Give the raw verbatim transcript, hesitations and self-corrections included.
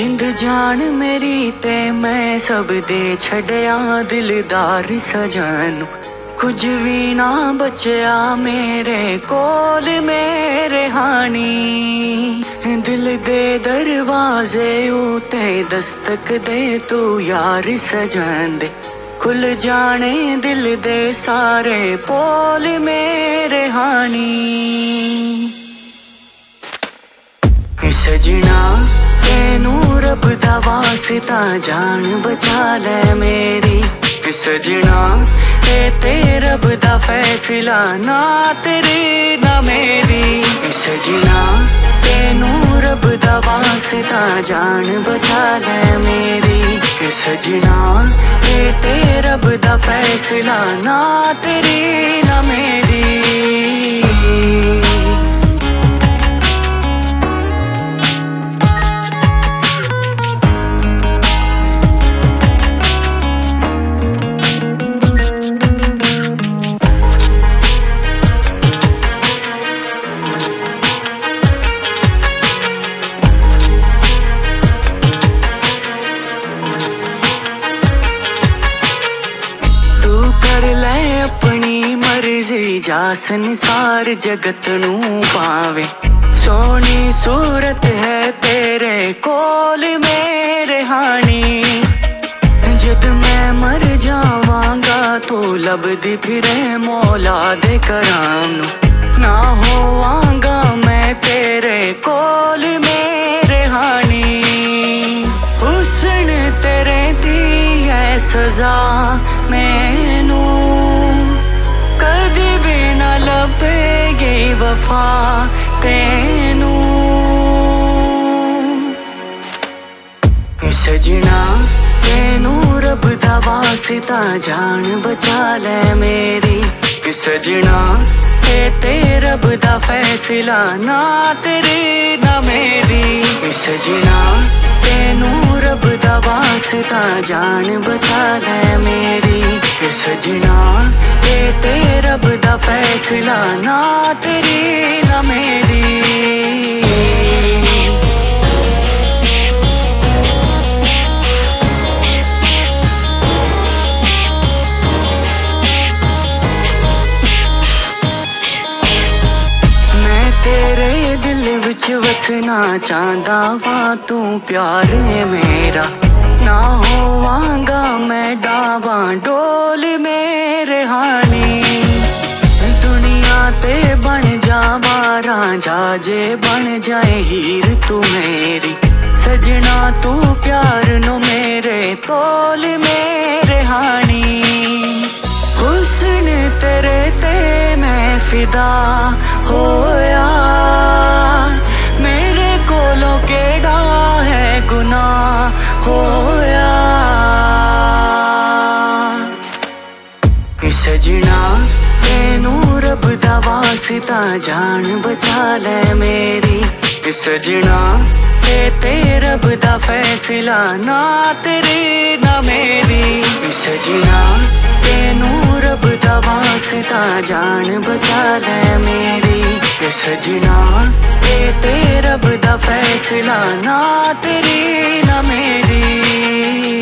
जिंद जान मेरी ते मैं सब दे छड़या दिलदार सजन, कुछ भी ना बचया मेरे कोल मेरे हानी। दिल दे दरवाजे उते दस्तक दे तू यार सजन दे, खुल जाने दिल दे सारे पोल मेरे हानी। सजना तेनू रब दा वास्ता जान बचा ले मेरी, सजना ते ते रब दा फैसला ना तेरी ना मेरी। सजना तेनू रब दा वास्ता जान बचा ले मेरी, सजना ते ते रब दा फैसला ना तेरी ना मेरी। अपनी मर्जी जा संसार जगत नू पावे, सोनी सूरत है तेरे कोल मेरे हानी। जद मैं मर जावांगा तू लभदी फिरे मौला दे कराम नू, ना होवांगा मैं तेरे कोल मेरे हानी। हुस्न तेरे दी है सजा मैनू, कदी भी ना लभेगी वफा तेनू। सजना तेनू रब दा वास्ता जान बचा ले मेरी, सजना ते ते रब दा फैसला ना तेरी ना मेरी। सजना तेनू रब दा वास्ता जान बचा ले मेरी, सजना ते ते रब दा फैसला ना तेरी ना मेरी। तेरे दिल विच वसना चाहता वा तू प्यार है मेरा, ना होवांगा मैं डावा डोल मेरे हानी। दुनिया ते बन जावा रांझा जे बन जाए हीर तू मेरी, सजना तू प्यार नो मेरे तोल मेरे हानी। हुस्न तेरे ते मैं फिदा होया, मेरे कोलों केड़ा है गुनाह होया। सजना तेनू रब दा वास्ता जान बचा ले मेरी, सजना ते ते रब दा फैसला ना तेरी ना मेरी। सजना तेनू रब दा वास्ता जान बचा ले मेरी, सजना ते ते रब दा फैसला ना तेरी ना मेरी।